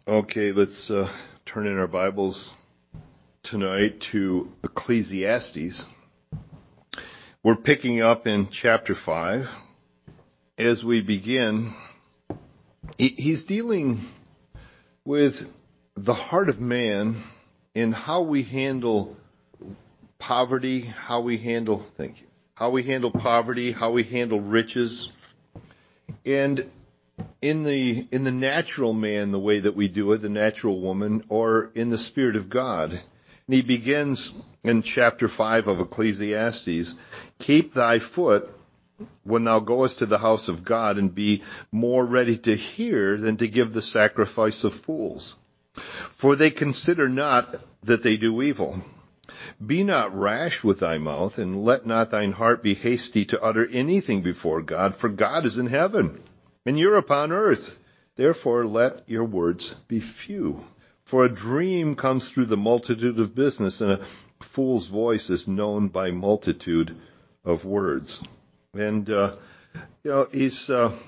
Okay, let's turn in our Bibles tonight to Ecclesiastes. We're picking up in chapter 5. As we begin, he's dealing with the heart of man and how we handle poverty, how we handle poverty, how we handle riches. And in the natural man, the way that we do it, the natural woman, or in the Spirit of God. And he begins in chapter 5 of Ecclesiastes, keep thy foot when thou goest to the house of God, and be more ready to hear than to give the sacrifice of fools. For they consider not that they do evil. Be not rash with thy mouth, and let not thine heart be hasty to utter anything before God, for God is in heaven, and you're upon earth. Therefore let your words be few. For a dream comes through the multitude of business, and a fool's voice is known by multitude of words. And he's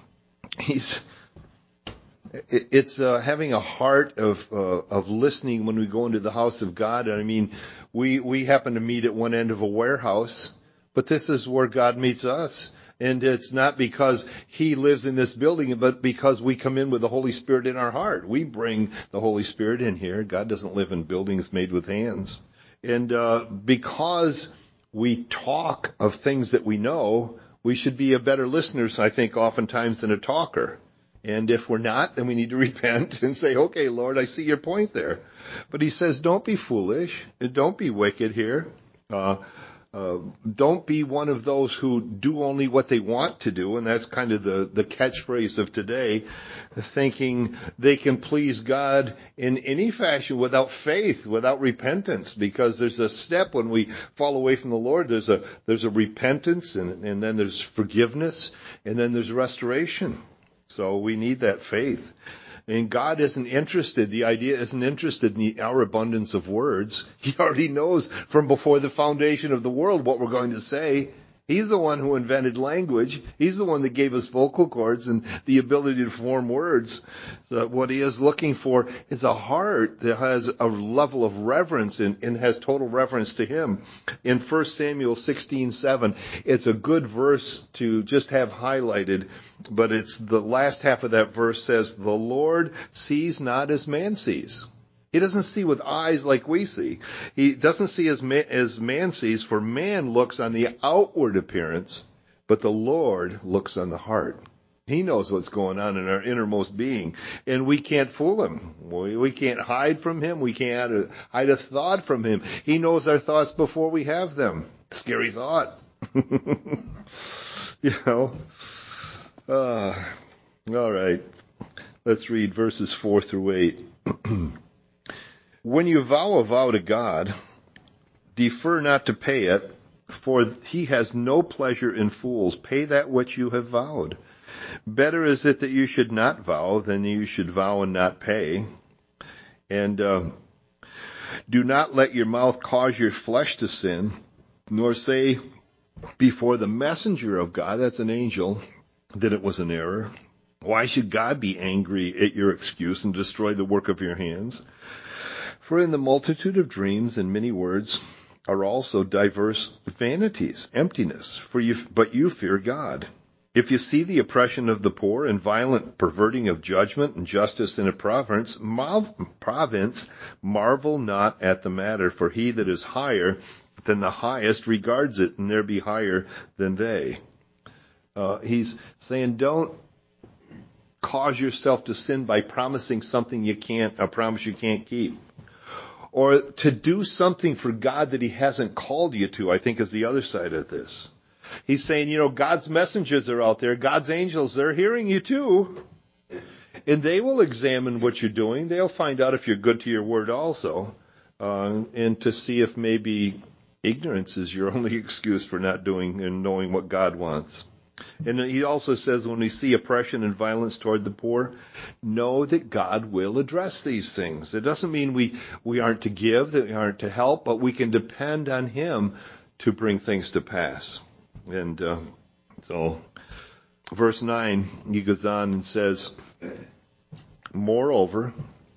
having a heart of listening when we go into the house of God. And I mean, we happen to meet at one end of a warehouse, but this is where God meets us. And it's not because he lives in this building, but because we come in with the Holy Spirit in our heart. We bring the Holy Spirit in here. God doesn't live in buildings made with hands. And because we talk of things that we know, we should be a better listeners, I think, oftentimes than a talker. And if we're not, then we need to repent and say, okay, Lord, I see your point there. But he says, don't be foolish. Don't be wicked here. Don't be one of those who do only what they want to do, and that's kind of the catchphrase of today, thinking they can please God in any fashion without faith, without repentance, because there's a step when we fall away from the Lord. There's a repentance, and then there's forgiveness, and then there's restoration. So we need that faith. And God isn't interested, the idea isn't interested in our abundance of words. He already knows from before the foundation of the world what we're going to say. He's the one who invented language. He's the one that gave us vocal cords and the ability to form words. So what he is looking for is a heart that has a level of reverence and has total reverence to him. In 1 Samuel 16:7, it's a good verse to just have highlighted, but it's the last half of that verse says, the Lord sees not as man sees. He doesn't see with eyes like we see. He doesn't see as man sees, for man looks on the outward appearance, but the Lord looks on the heart. He knows what's going on in our innermost being, and we can't fool him. We can't hide from him. We can't hide a thought from him. He knows our thoughts before we have them. Scary thought. All right. Let's read verses 4 through 8. When you vow a vow to God, defer not to pay it, for he has no pleasure in fools. Pay that which you have vowed. Better is it that you should not vow than you should vow and not pay. And do not let your mouth cause your flesh to sin, nor say before the messenger of God, that's an angel, that it was an error. Why should God be angry at your excuse and destroy the work of your hands? For in the multitude of dreams and many words are also diverse vanities, emptiness. But you fear God. If you see the oppression of the poor and violent perverting of judgment and justice in a province, marvel not at the matter. For he that is higher than the highest regards it, and there be higher than they. He's saying, don't cause yourself to sin by promising something a promise you can't keep. Or to do something for God that he hasn't called you to, I think is the other side of this. He's saying, God's messengers are out there. God's angels, they're hearing you too. And they will examine what you're doing. They'll find out if you're good to your word also. And to see if maybe ignorance is your only excuse for not doing and knowing what God wants. And he also says when we see oppression and violence toward the poor, know that God will address these things. It doesn't mean we aren't to give, that we aren't to help, but we can depend on him to bring things to pass. And so verse 9, he goes on and says, moreover,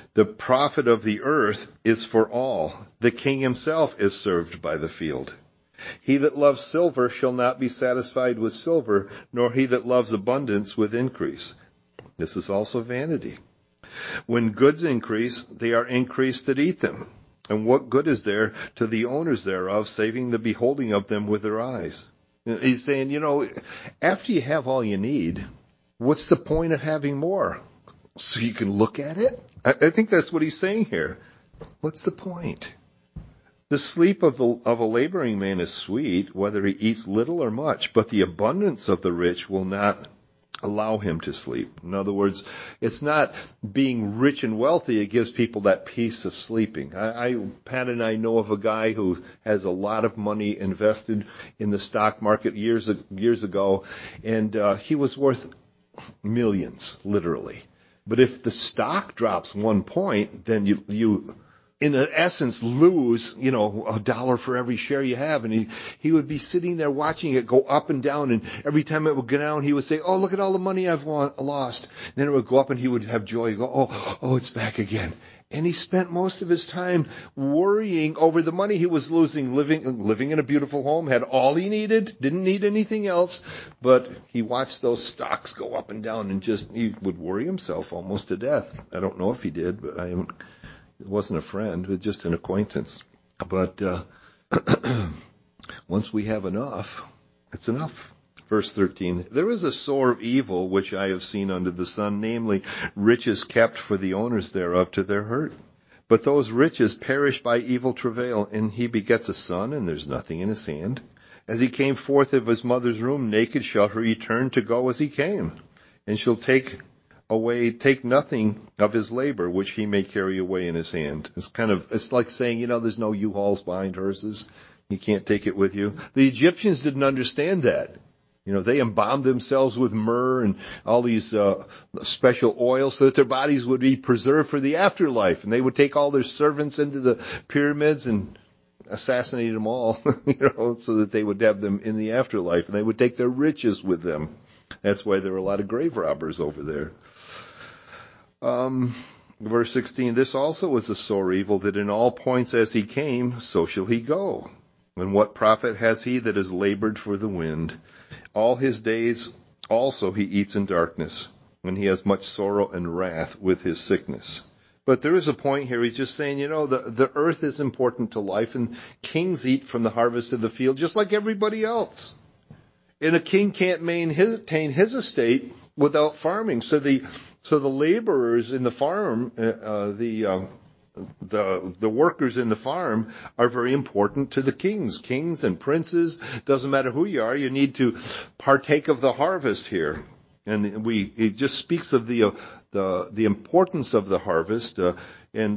The profit of the earth is for all. The king himself is served by the field. He that loves silver shall not be satisfied with silver, nor he that loves abundance with increase. This is also vanity. When goods increase, they are increased that eat them. And what good is there to the owners thereof, saving the beholding of them with their eyes? He's saying, after you have all you need, what's the point of having more? So you can look at it? I think that's what he's saying here. What's the point? The sleep of a laboring man is sweet, whether he eats little or much, but the abundance of the rich will not allow him to sleep. In other words, it's not being rich and wealthy. It gives people that peace of sleeping. Pat and I know of a guy who has a lot of money invested in the stock market years ago, and he was worth millions, literally. But if the stock drops 1 point, then you in essence lose, $1 for every share you have. And he would be sitting there watching it go up and down. And every time it would go down, he would say, "Oh, look at all the money I've lost." And then it would go up and he would have joy. He'd go, oh, it's back again. And he spent most of his time worrying over the money he was losing, living in a beautiful home, had all he needed, didn't need anything else. But he watched those stocks go up and down and he would worry himself almost to death. I don't know if he did, but it wasn't a friend, it was just an acquaintance. But once we have enough, it's enough. Verse 13, there is a sore of evil which I have seen under the sun, namely riches kept for the owners thereof to their hurt. But those riches perish by evil travail, and he begets a son, and there's nothing in his hand. As he came forth of his mother's womb, naked shall he return to go as he came, and shall take nothing of his labor, which he may carry away in his hand. It's like saying, there's no U-Hauls behind hearses. You can't take it with you. The Egyptians didn't understand that. They embalmed themselves with myrrh and all these special oils so that their bodies would be preserved for the afterlife. And they would take all their servants into the pyramids and assassinate them all, so that they would have them in the afterlife. And they would take their riches with them. That's why there were a lot of grave robbers over there. Verse 16, this also is a sore evil, that in all points as he came, so shall he go. And what profit has he that has labored for the wind? All his days also he eats in darkness, and he has much sorrow and wrath with his sickness. But there is a point here. He's just saying, the earth is important to life, and kings eat from the harvest of the field just like everybody else. And a king can't maintain his estate without farming. So the laborers in the farm, the workers in the farm are very important to the kings and princes. Doesn't matter who you are, you need to partake of the harvest here. And it just speaks of the importance of the harvest and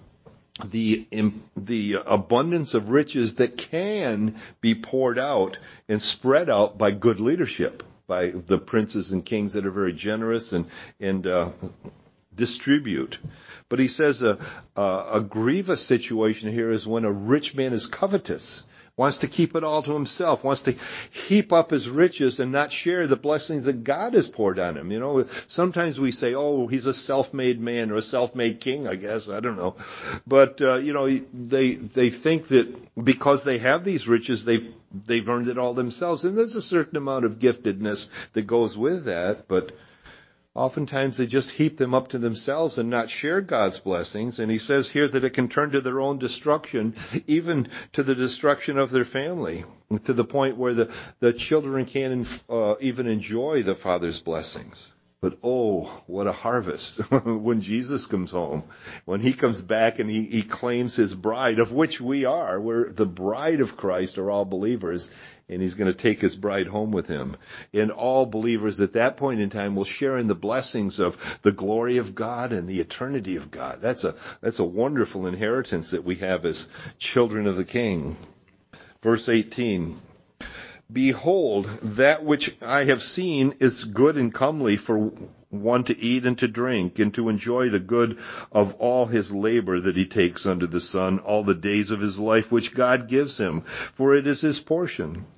the abundance of riches that can be poured out and spread out by good leadership, by the princes and kings that are very generous and distribute. But he says a grievous situation here is when a rich man is covetous, wants to keep it all to himself, wants to heap up his riches and not share the blessings that God has poured on him. Sometimes we say, oh, he's a self-made man or a self-made king, I guess. I don't know. But, they think that because they have these riches, they've earned it all themselves. And there's a certain amount of giftedness that goes with that, but oftentimes they just heap them up to themselves and not share God's blessings. And he says here that it can turn to their own destruction, even to the destruction of their family, to the point where the children can't even enjoy the Father's blessings. But oh, what a harvest when Jesus comes home, when he comes back and he claims his bride, of which we are. We're the bride of Christ, are all believers. And he's going to take his bride home with him. And all believers at that point in time will share in the blessings of the glory of God and the eternity of God. That's a wonderful inheritance that we have as children of the King. Verse 18, behold, that which I have seen is good and comely for one to eat and to drink and to enjoy the good of all his labor that he takes under the sun all the days of his life which God gives him, for it is his portion.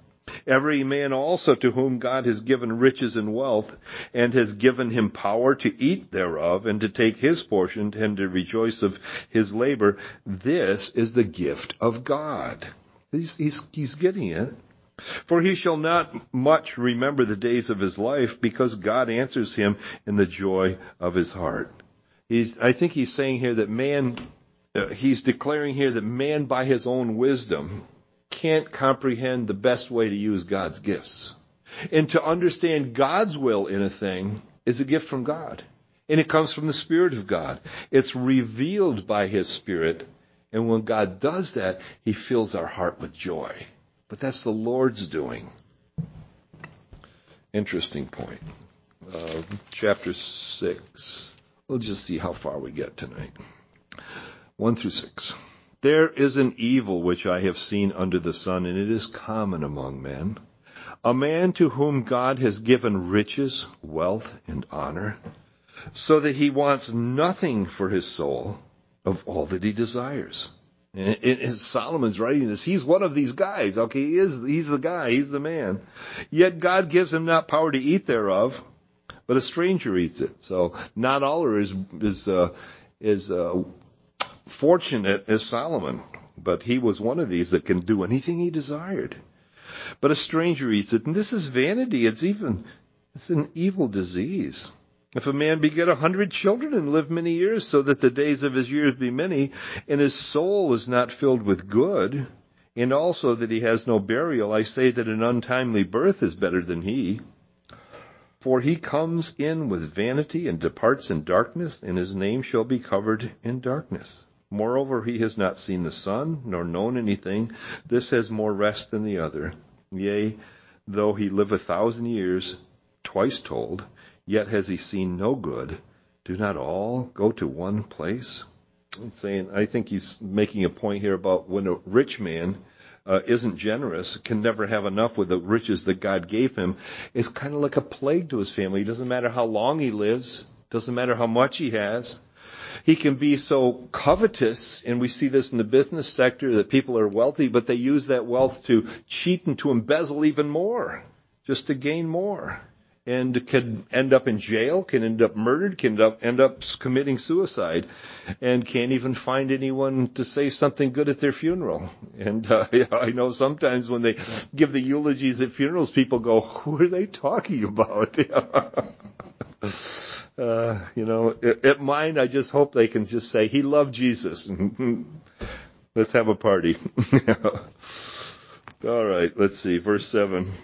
Every man also to whom God has given riches and wealth, and has given him power to eat thereof, and to take his portion, and to rejoice of his labor, this is the gift of God. He's getting it. For he shall not much remember the days of his life, because God answers him in the joy of his heart. I think he's saying here that man, he's declaring here that man by his own wisdom can't comprehend the best way to use God's gifts. And to understand God's will in a thing is a gift from God. And it comes from the Spirit of God. It's revealed by his Spirit. And when God does that, he fills our heart with joy. But that's the Lord's doing. Interesting point. Chapter 6. We'll just see how far we get tonight. 1 through 6. There is an evil which I have seen under the sun, and it is common among men. A man to whom God has given riches, wealth, and honor, so that he wants nothing for his soul of all that he desires. And Solomon's writing this. He's one of these guys. Okay, he's the guy. He's the man. Yet God gives him not power to eat thereof, but a stranger eats it. So not all are as fortunate as Solomon, but he was one of these that can do anything he desired. But a stranger eats it, and this is vanity. It's an evil disease. If a man beget 100 children and live many years, so that the days of his years be many, and his soul is not filled with good, and also that he has no burial, I say that an untimely birth is better than he. For he comes in with vanity and departs in darkness, and his name shall be covered in darkness. Moreover, he has not seen the sun, nor known anything. This has more rest than the other. Yea, though he live 1,000 years, twice told, yet has he seen no good. Do not all go to one place? I think he's making a point here about when a rich man isn't generous, can never have enough with the riches that God gave him. It's kind of like a plague to his family. It doesn't matter how long he lives. Doesn't matter how much he has. He can be so covetous, and we see this in the business sector, that people are wealthy, but they use that wealth to cheat and to embezzle even more, just to gain more. And can end up in jail, can end up murdered, can end up committing suicide, and can't even find anyone to say something good at their funeral. And I know sometimes when they give the eulogies at funerals, people go, "Who are they talking about?" At mine, I just hope they can just say, "He loved Jesus." Let's have a party. All right, let's see, verse 7.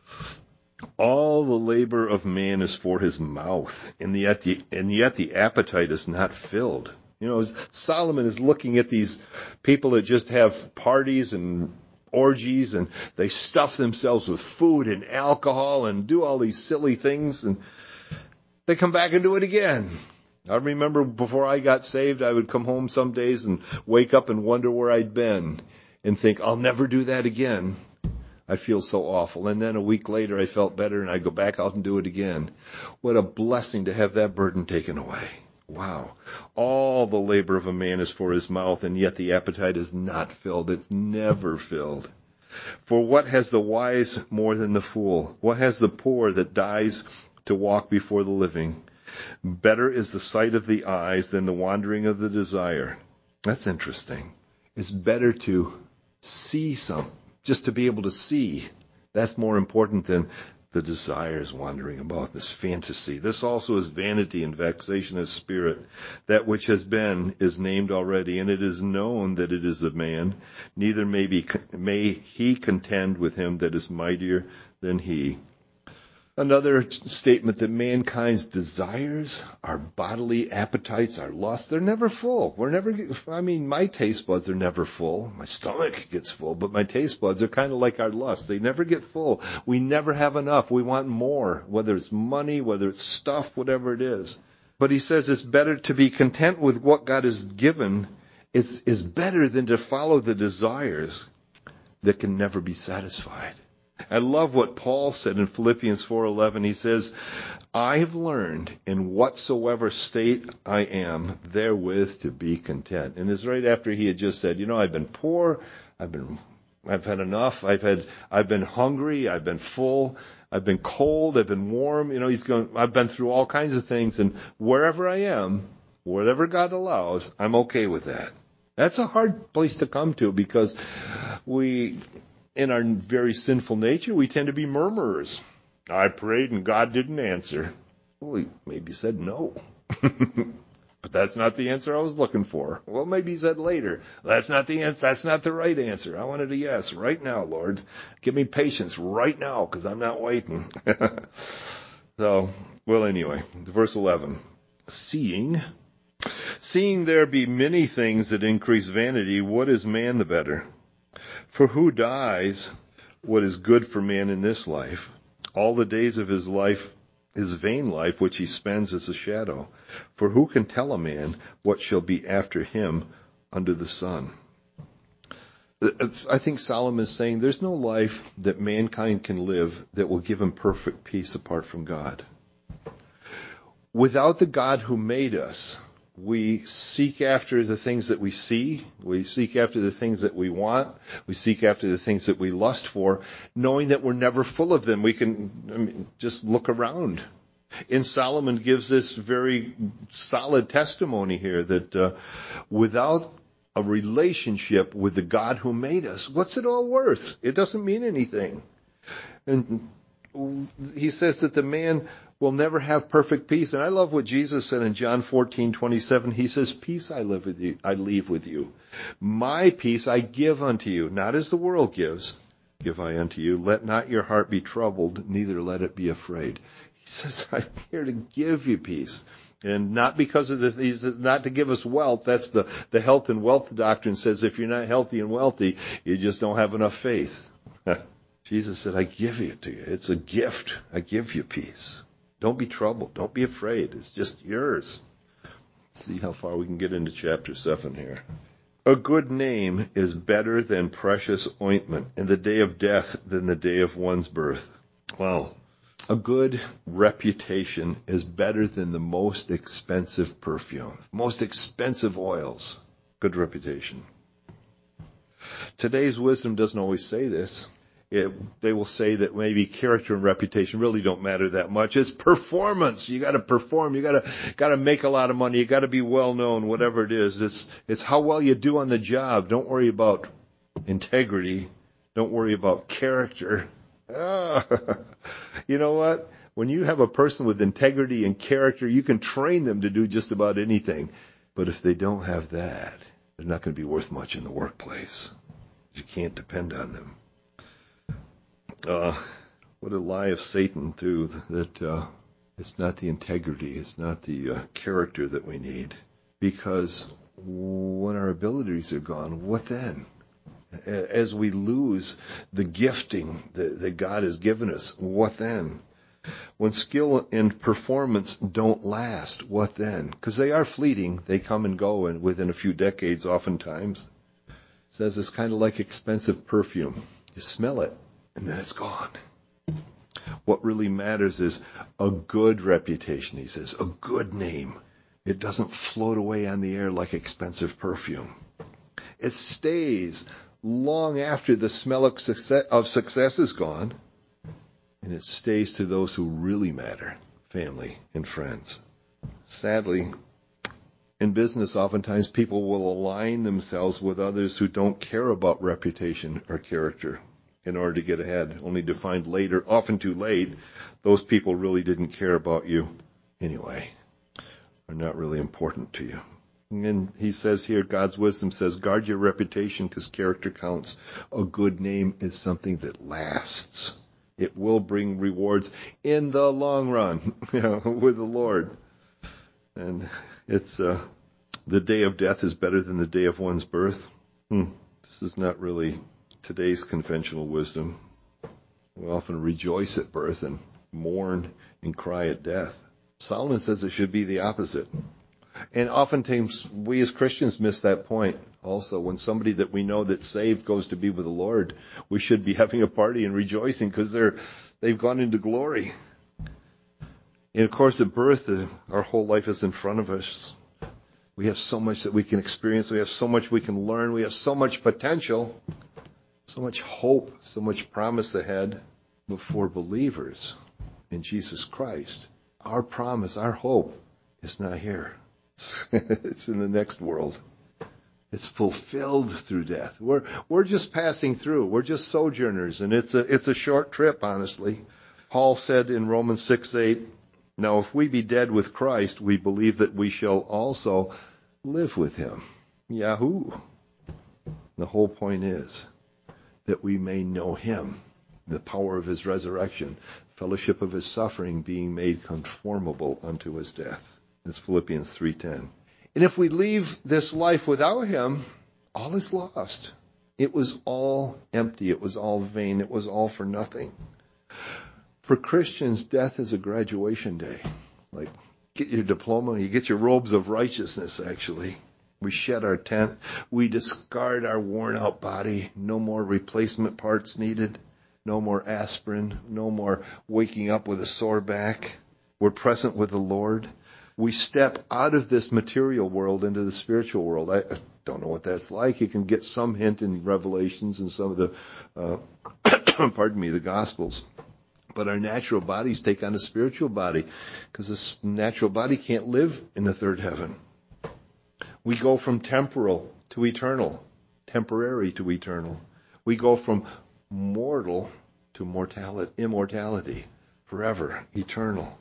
All the labor of man is for his mouth, and yet the appetite is not filled. Solomon is looking at these people that just have parties and orgies, and they stuff themselves with food and alcohol and do all these silly things, and they come back and do it again. I remember before I got saved, I would come home some days and wake up and wonder where I'd been and think, I'll never do that again. I feel so awful. And then a week later, I felt better, and I go back out and do it again. What a blessing to have that burden taken away. Wow. All the labor of a man is for his mouth, and yet the appetite is not filled. It's never filled. For what has the wise more than the fool? What has the poor that dies to walk before the living? Better is the sight of the eyes than the wandering of the desire. That's interesting. It's better to see something. Just to be able to see, that's more important than the desires wandering about, this fantasy. This also is vanity and vexation of spirit. That which has been is named already, and it is known that it is of man. Neither may he contend with him that is mightier than he. Another statement that mankind's desires, our bodily appetites, our lusts, they're never full. My taste buds are never full. My stomach gets full, but my taste buds are kind of like our lusts. They never get full. We never have enough. We want more, whether it's money, whether it's stuff, whatever it is. But he says it's better to be content with what God has given. Is better than to follow the desires that can never be satisfied. I love what Paul said in Philippians 4:11. He says, I have learned in whatsoever state I am, therewith to be content. And it's right after he had just said, I've been poor, I've been I've had enough. I've been hungry. I've been full. I've been cold. I've been warm. I've been through all kinds of things. And wherever I am, whatever God allows, I'm okay with that. That's a hard place to come to because in our very sinful nature, we tend to be murmurers. I prayed and God didn't answer. Well, he maybe said no. But that's not the answer I was looking for. Well, maybe he said later. That's not the answer. That's not the right answer. I wanted a yes right now, Lord. Give me patience right now because I'm not waiting. Anyway, verse 11. Seeing there be many things that increase vanity, what is man the better? For who dies what is good for man in this life? All the days of his life, his vain life, which he spends as a shadow. For who can tell a man what shall be after him under the sun? I think Solomon is saying there's no life that mankind can live that will give him perfect peace apart from God. Without the God who made us, we seek after the things that we see. We seek after the things that we want. We seek after the things that we lust for, knowing that we're never full of them. We can just look around. And Solomon gives this very solid testimony here that without a relationship with the God who made us, what's it all worth? It doesn't mean anything. And he says that the man will never have perfect peace. And I love what Jesus said in John 14:27. He says, peace I leave with you. My peace I give unto you, not as the world gives, give I unto you. Let not your heart be troubled, neither let it be afraid. He says, I'm here to give you peace. And not because of he's not to give us wealth. That's the health and wealth doctrine says if you're not healthy and wealthy, you just don't have enough faith. Jesus said, I give it to you. It's a gift. I give you peace. Don't be troubled. Don't be afraid. It's just yours. Let's see how far we can get into chapter 7 here. A good name is better than precious ointment, and the day of death than the day of one's birth. Wow. A good reputation is better than the most expensive perfume, most expensive oils. Good reputation. Today's wisdom doesn't always say this. They will say that maybe character and reputation really don't matter that much. It's performance. You got to perform. You got to make a lot of money. You got to be well known. Whatever it is, it's how well you do on the job. Don't worry about integrity. Don't worry about character. You know what? When you have a person with integrity and character, you can train them to do just about anything. But if they don't have that, they're not going to be worth much in the workplace. You can't depend on them. What a lie of Satan, too, that it's not the integrity, it's not the character that we need. Because when our abilities are gone, what then? As we lose the gifting that God has given us, what then? When skill and performance don't last, what then? Because they are fleeting. They come and go and within a few decades oftentimes. It says it's kind of like expensive perfume. You smell it, and then it's gone. What really matters is a good reputation, he says, a good name. It doesn't float away on the air like expensive perfume. It stays long after the smell of success is gone, and it stays to those who really matter, family and friends. Sadly, in business, oftentimes people will align themselves with others who don't care about reputation or character in order to get ahead, only to find later, often too late, those people really didn't care about you anyway, are not really important to you. And he says here, God's wisdom says, guard your reputation because character counts. A good name is something that lasts. It will bring rewards in the long run, with the Lord. And it's the day of death is better than the day of one's birth. This is not really today's conventional wisdom. We often rejoice at birth and mourn and cry at death. Solomon says it should be the opposite. And oftentimes we as Christians miss that point also. When somebody that we know that's saved goes to be with the Lord, we should be having a party and rejoicing because they've gone into glory. And of course at birth, our whole life is in front of us. We have so much that we can experience. We have so much we can learn. We have so much potential. So much hope, so much promise ahead. But for believers in Jesus Christ, our promise, our hope is not here. It's in the next world. It's fulfilled through death. We're just passing through. We're just sojourners, and it's a short trip, honestly. Paul said in Romans 6:8, "Now if we be dead with Christ, we believe that we shall also live with him." Yahoo! The whole point is that we may know him, the power of his resurrection, fellowship of his suffering, being made conformable unto his death. That's Philippians 3:10. And if we leave this life without him, all is lost. It was all empty. It was all vain. It was all for nothing. For Christians, death is a graduation day. Like, get your diploma, you get your robes of righteousness, actually. We shed our tent. We discard our worn-out body. No more replacement parts needed. No more aspirin. No more waking up with a sore back. We're present with the Lord. We step out of this material world into the spiritual world. I don't know what that's like. You can get some hint in Revelations and some of the, the Gospels. But our natural bodies take on a spiritual body because this natural body can't live in the third heaven. We go from temporal to eternal, temporary to eternal. We go from mortal to immortality, forever, eternal.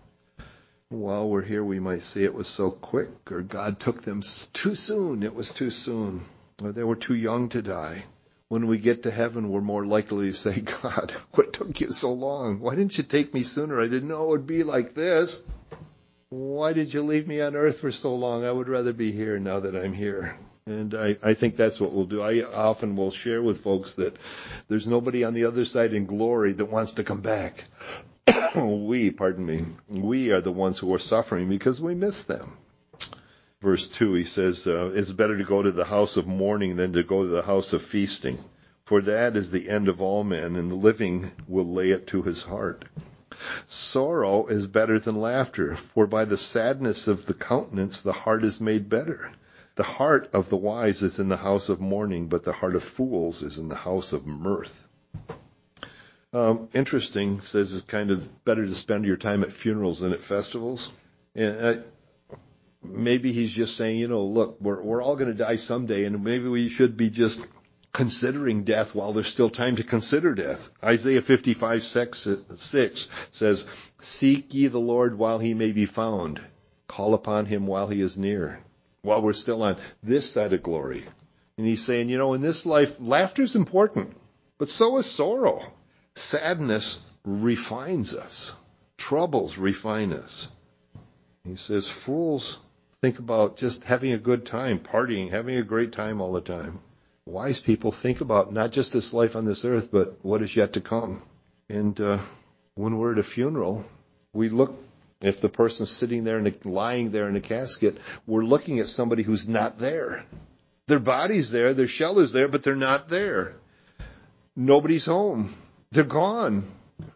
While we're here, we might say it was so quick, or God took them too soon. It was too soon, or they were too young to die. When we get to heaven, we're more likely to say, "God, what took you so long? Why didn't you take me sooner? I didn't know it would be like this. Why did you leave me on earth for so long? I would rather be here now that I'm here." And I think that's what we'll do. I often will share with folks that there's nobody on the other side in glory that wants to come back. We are the ones who are suffering because we miss them. Verse 2, he says, it's better to go to the house of mourning than to go to the house of feasting. For that is the end of all men, and the living will lay it to his heart. Sorrow is better than laughter, for by the sadness of the countenance the heart is made better. The heart of the wise is in the house of mourning, but the heart of fools is in the house of mirth. Interesting, says it's kind of better to spend your time at funerals than at festivals. And maybe he's just saying, look, we're all going to die someday, and maybe we should be just considering death while there's still time to consider death. Isaiah 55:6 says, "Seek ye the Lord while he may be found. Call upon him while he is near," while we're still on this side of glory. And he's saying, in this life, laughter's important, but so is sorrow. Sadness refines us. Troubles refine us. He says, fools think about just having a good time, partying, having a great time all the time. Wise people think about not just this life on this earth, but what is yet to come. And when we're at a funeral, we look, if the person's sitting there and lying there in a casket, we're looking at somebody who's not there. Their body's there, their shell is there, but they're not there. Nobody's home. They're gone.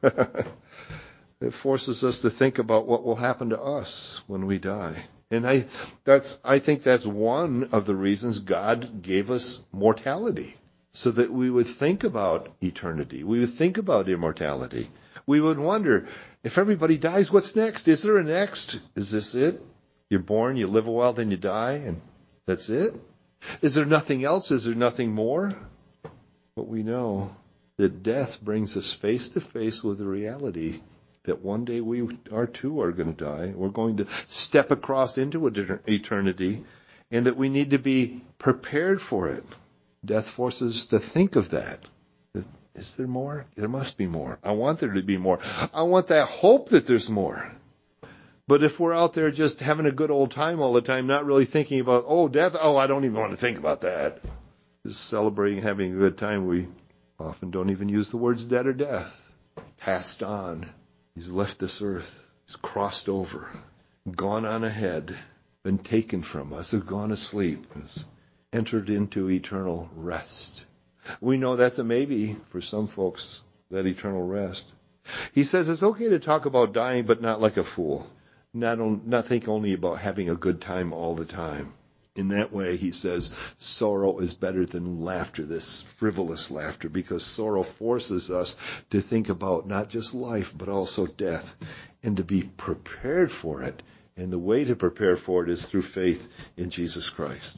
It forces us to think about what will happen to us when we die. And I think that's one of the reasons God gave us mortality, so that we would think about eternity. We would think about immortality. We would wonder, if everybody dies, what's next? Is there a next? Is this it? You're born, you live a while, then you die, and that's it? Is there nothing else? Is there nothing more? But we know that death brings us face to face with the reality that one day we are going to die. We're going to step across into eternity, and that we need to be prepared for it. Death forces us to think of that. Is there more? There must be more. I want there to be more. I want that hope that there's more. But if we're out there just having a good old time all the time, not really thinking about, death, I don't even want to think about that. Just celebrating, having a good time, we often don't even use the words dead or death. Passed on. He's left this earth. He's crossed over. Gone on ahead. Been taken from us. Has gone asleep. Has entered into eternal rest. We know that's a maybe for some folks, that eternal rest. He says it's okay to talk about dying, but not like a fool. Not think only about having a good time all the time. In that way, he says, sorrow is better than laughter, this frivolous laughter, because sorrow forces us to think about not just life, but also death, and to be prepared for it. And the way to prepare for it is through faith in Jesus Christ.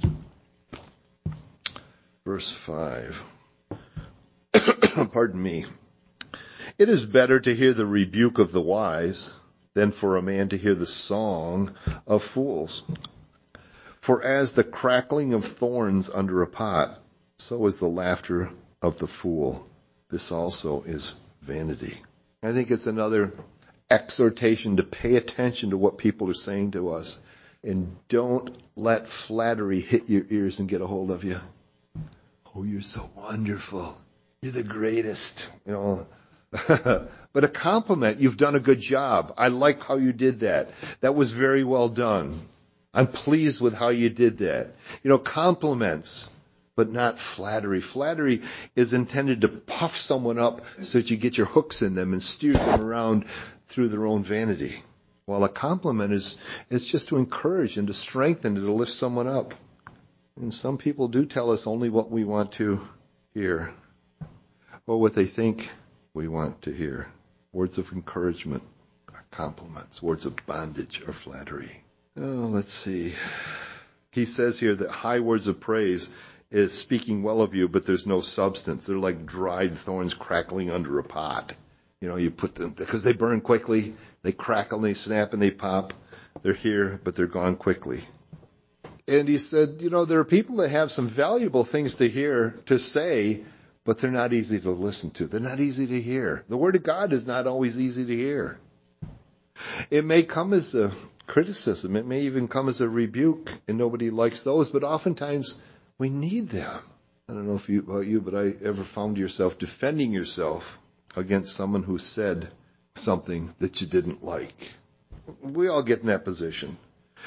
Verse 5. Pardon me. It is better to hear the rebuke of the wise than for a man to hear the song of fools. For as the crackling of thorns under a pot, so is the laughter of the fool. This also is vanity. I think it's another exhortation to pay attention to what people are saying to us, and don't let flattery hit your ears and get a hold of you. Oh, you're so wonderful. You're the greatest. But a compliment, you've done a good job. I like how you did that. That was very well done. I'm pleased with how you did that. Compliments, but not flattery. Flattery is intended to puff someone up so that you get your hooks in them and steer them around through their own vanity. While a compliment is just to encourage and to strengthen and to lift someone up. And some people do tell us only what we want to hear, or what they think we want to hear. Words of encouragement are compliments. Words of bondage are flattery. Oh, let's see. He says here that high words of praise is speaking well of you, but there's no substance. They're like dried thorns crackling under a pot. You put them, because they burn quickly, they crackle and they snap and they pop. They're here, but they're gone quickly. And he said, there are people that have some valuable things to hear, to say, but they're not easy to listen to. They're not easy to hear. The Word of God is not always easy to hear. It may come as a criticism. It may even come as a rebuke, and nobody likes those, but oftentimes we need them. I don't know about you, but I ever found yourself defending yourself against someone who said something that you didn't like. We all get in that position.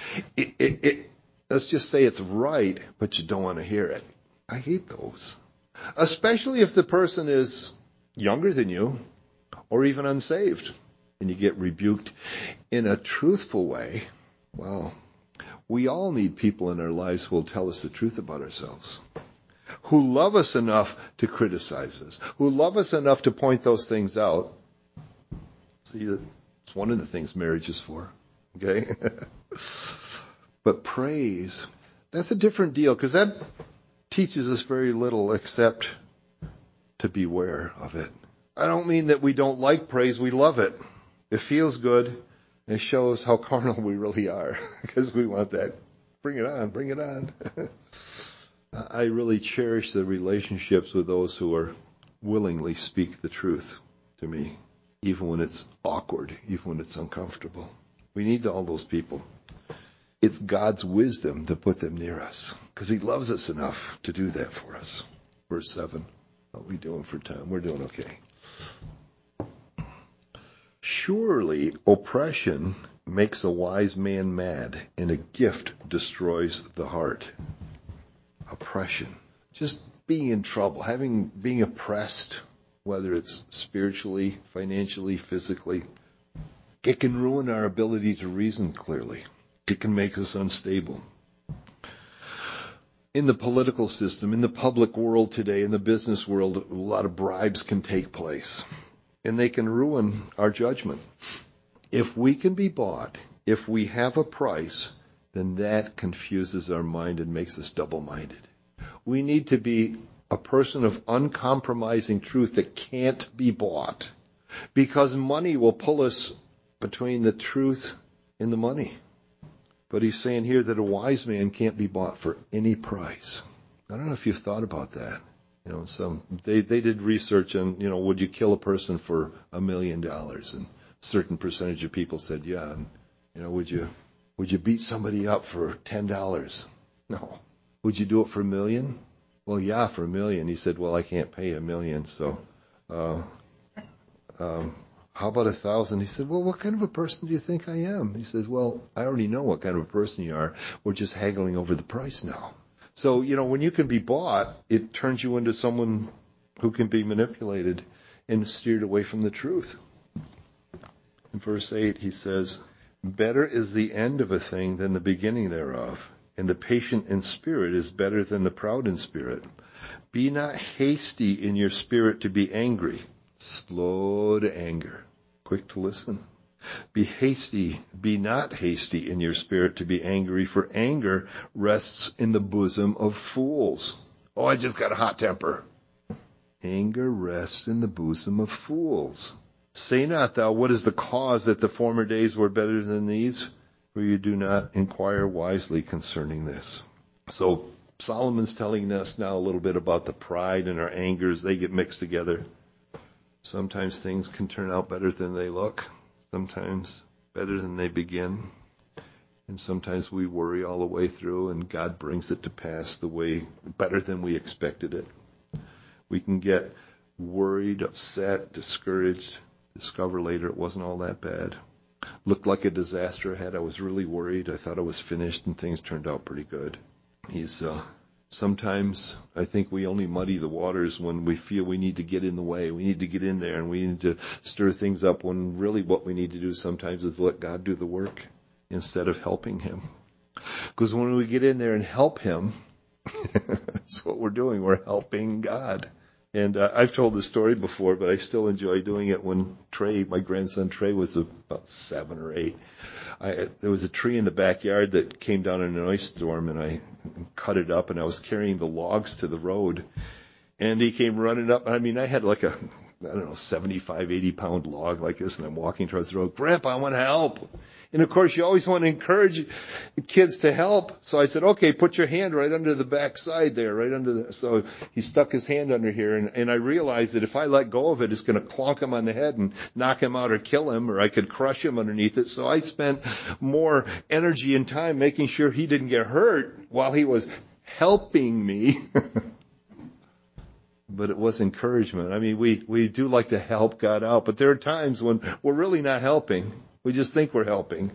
Let's just say it's right, but you don't want to hear it. I hate those. Especially if the person is younger than you or even unsaved and you get rebuked in a truthful way. Wow. We all need people in our lives who will tell us the truth about ourselves, who love us enough to criticize us, who love us enough to point those things out. See, it's one of the things marriage is for. Okay? But praise, that's a different deal, because that teaches us very little except to beware of it. I don't mean that we don't like praise. We love it. It feels good. It shows how carnal we really are, because we want that. Bring it on, bring it on. I really cherish the relationships with those who are willingly speak the truth to me, even when it's awkward, even when it's uncomfortable. We need all those people. It's God's wisdom to put them near us, because He loves us enough to do that for us. Verse 7. How are we doing for time? We're doing okay. Surely oppression makes a wise man mad, and a gift destroys the heart. Oppression. Just being in trouble, being oppressed, whether it's spiritually, financially, physically, it can ruin our ability to reason clearly. It can make us unstable. In the political system, in the public world today, in the business world, a lot of bribes can take place, and they can ruin our judgment. If we can be bought, if we have a price, then that confuses our mind and makes us double-minded. We need to be a person of uncompromising truth that can't be bought, because money will pull us between the truth and the money. But he's saying here that a wise man can't be bought for any price. I don't know if you've thought about that. They did research on, would you kill a person for $1 million? And a certain percentage of people said, yeah. And, would you beat somebody up for $10? No. Would you do it for $1 million? Well, yeah, for $1 million. He said, well, I can't pay $1 million, so how about 1,000? He said, well, what kind of a person do you think I am? He says, well, I already know what kind of a person you are. We're just haggling over the price now. So, when you can be bought, it turns you into someone who can be manipulated and steered away from the truth. In verse 8, he says, better is the end of a thing than the beginning thereof, and the patient in spirit is better than the proud in spirit. Be not hasty in your spirit to be angry, slow to anger, quick to listen. Be not hasty in your spirit to be angry, for anger rests in the bosom of fools. Oh, I just got a hot temper. Anger rests in the bosom of fools. Say not thou, what is the cause that the former days were better than these? For you do not inquire wisely concerning this. So Solomon's telling us now a little bit about the pride and our angers. They get mixed together. Sometimes things can turn out better than they look. Sometimes better than they begin. And sometimes we worry all the way through and God brings it to pass the way better than we expected it. We can get worried, upset, discouraged, discover later it wasn't all that bad. Looked like a disaster ahead. I was really worried. I thought I was finished and things turned out pretty good. Sometimes I think we only muddy the waters when we feel we need to get in the way. We need to get in there and we need to stir things up when really what we need to do sometimes is let God do the work instead of helping him. Because when we get in there and help him, that's what we're doing. We're helping God. And I've told this story before, but I still enjoy doing it. When Trey, my grandson Trey, was about 7 or 8, there was a tree in the backyard that came down in an ice storm, and I cut it up, and I was carrying the logs to the road. And he came running up. I mean, I had like 75, 80-pound log like this, and I'm walking towards the road. Grandpa, I want to help. And of course, you always want to encourage kids to help. So I said, okay, put your hand right under the backside there, right under the, so he stuck his hand under here. And I realized that if I let go of it, it's going to clonk him on the head and knock him out or kill him, or I could crush him underneath it. So I spent more energy and time making sure he didn't get hurt while he was helping me. But it was encouragement. I mean, we do like to help God out, but there are times when we're really not helping. We just think we're helping.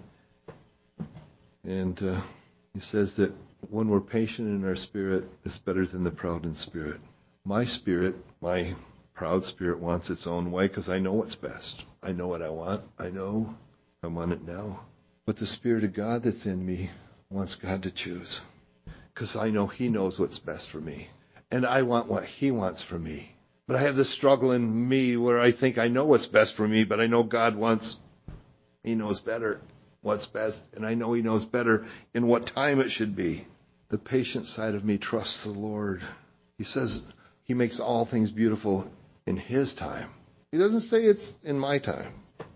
And he says that when we're patient in our spirit, it's better than the proud in spirit. My spirit, my proud spirit, wants its own way because I know what's best. I know what I want. I know I want it now. But the Spirit of God that's in me wants God to choose because I know he knows what's best for me. And I want what he wants for me. But I have this struggle in me where I think I know what's best for me, but I know God wants, he knows better what's best. And I know he knows better in what time it should be. The patient side of me trusts the Lord. He says he makes all things beautiful in his time. He doesn't say it's in my time.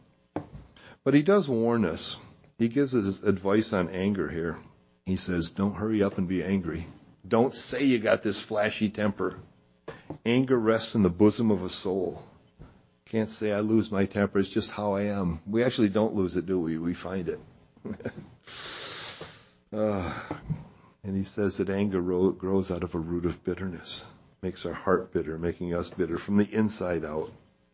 But he does warn us. He gives us advice on anger here. He says, don't hurry up and be angry. Don't say you got this flashy temper. Anger rests in the bosom of a soul. Can't say I lose my temper. It's just how I am. We actually don't lose it, do we? We find it. And he says that anger grows out of a root of bitterness. Makes our heart bitter, making us bitter from the inside out.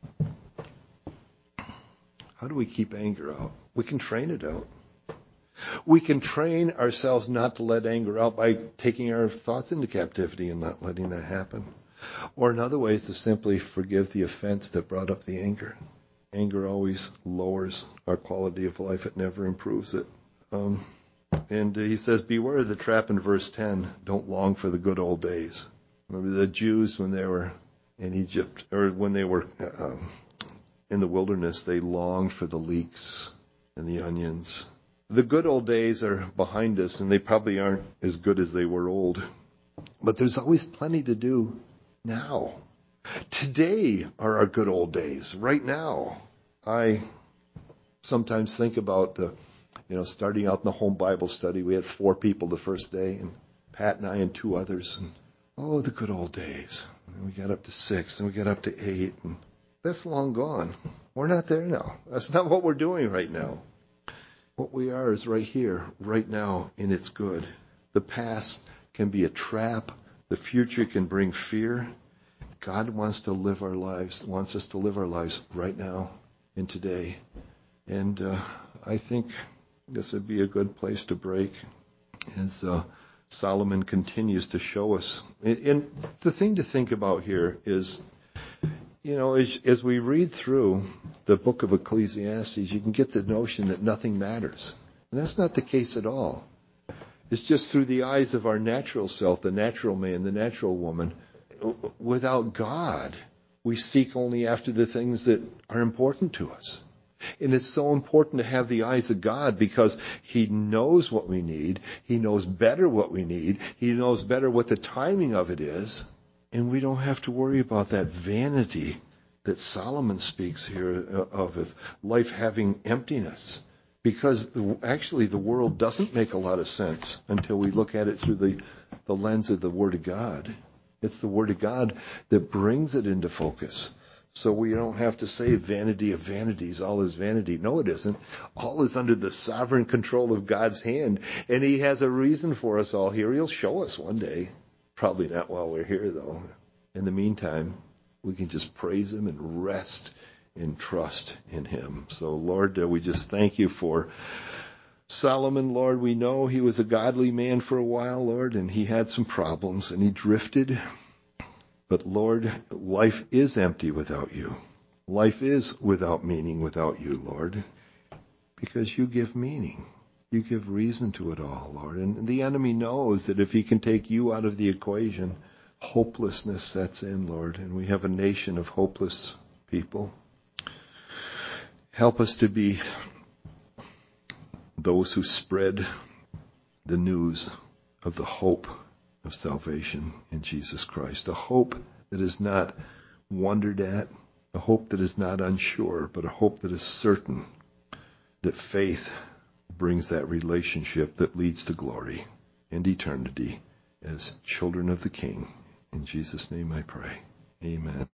How do we keep anger out? We can train it out. We can train ourselves not to let anger out by taking our thoughts into captivity and not letting that happen. Or another way is to simply forgive the offense that brought up the anger. Anger always lowers our quality of life. It never improves it. And he says, beware of the trap in verse 10. Don't long for the good old days. Remember the Jews when they were in Egypt, or when they were in the wilderness, they longed for the leeks and the onions. The good old days are behind us, and they probably aren't as good as they were old. But there's always plenty to do now. Today are our good old days, right now. I sometimes think about starting out in the home Bible study. We had 4 people the first day, and Pat and I and 2 others. And the good old days. And we got up to 6, and we got up to 8, and that's long gone. We're not there now. That's not what we're doing right now. What we are is right here, right now, and it's good. The past can be a trap. The future can bring fear. God wants us to live our lives right now and today. And I think this would be a good place to break as Solomon continues to show us. And the thing to think about here is, as we read through the book of Ecclesiastes, you can get the notion that nothing matters. And that's not the case at all. It's just through the eyes of our natural self, the natural man, the natural woman. Without God, we seek only after the things that are important to us. And it's so important to have the eyes of God because He knows what we need. He knows better what we need. He knows better what the timing of it is. And we don't have to worry about that vanity that Solomon speaks here of life having emptiness. Because actually the world doesn't make a lot of sense until we look at it through the lens of the Word of God. It's the Word of God that brings it into focus. So we don't have to say vanity of vanities, all is vanity. No, it isn't. All is under the sovereign control of God's hand. And He has a reason for us all here. He'll show us one day. Probably not while we're here, though. In the meantime, we can just praise Him and rest and trust in Him. So, Lord, we just thank You for Solomon. Lord, we know he was a godly man for a while, Lord, and he had some problems and he drifted. But Lord, life is empty without You. Life is without meaning without You, Lord, because You give meaning. You give reason to it all, Lord. And the enemy knows that if he can take You out of the equation, hopelessness sets in, Lord, and we have a nation of hopeless people. Help us to be those who spread the news of the hope of salvation in Jesus Christ. A hope that is not wondered at, a hope that is not unsure, but a hope that is certain that faith brings that relationship that leads to glory and eternity as children of the King. In Jesus' name I pray. Amen.